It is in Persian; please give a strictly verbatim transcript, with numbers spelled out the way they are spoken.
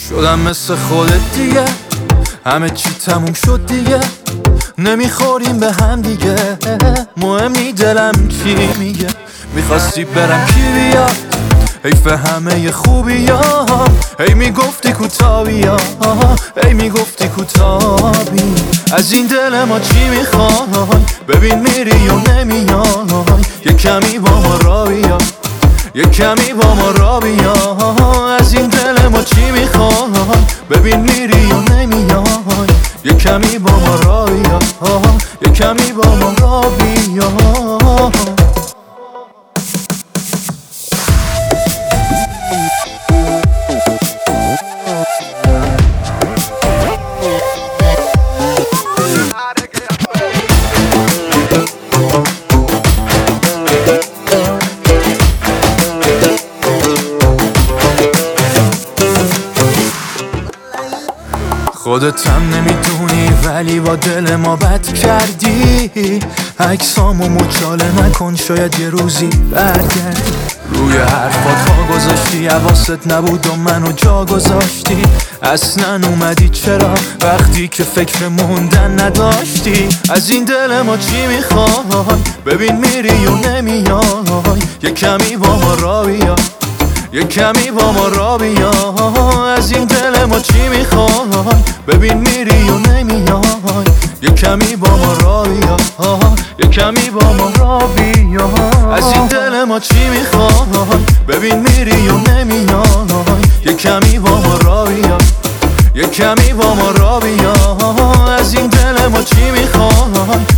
شدم مثل خودت دیگه، همه چی تموم شد دیگه، نمیخوریم به هم دیگه، مهم نی دلم چی میگه. میخواستی برم کی بیاد، حیف همه خوبیام، هی میگفتی کوتابیا، هی میگفتی کوتابی. از این دل ما چی میخوای، ببین میری و نمیای، یه کمی با ما را بیا، یه کمی با ما را بیا. از این دل ما چی میخوای، ببین میری و نمیای، یه کمی با ما را بیا، یه کمی با ما را بیا. خودت هم نمیدونی ولی با دل ما بد کردی، عکسامو مچاله نکن شاید یه روزی برگردی. روی حرفات ها گذاشتی، حواست نبود و منو جا گذاشتی، اصلا اومدی چرا وقتی که فکر موندن نداشتی. از این دل ما چی میخوای، ببین میری و نمیای، یه کمی با ما را بیا، یه کمی با ما را بیا. از این دل ما چی میخوای، ببین میری و نمیای، یه کمی با ما را بیا، یه کمی با ما را بیا. از این دل ما چی میخوای، ببین میری و نمیای، یه کمی با ما را بیا، یه کمی با ما را بیا. از این دل ما چی میخوای،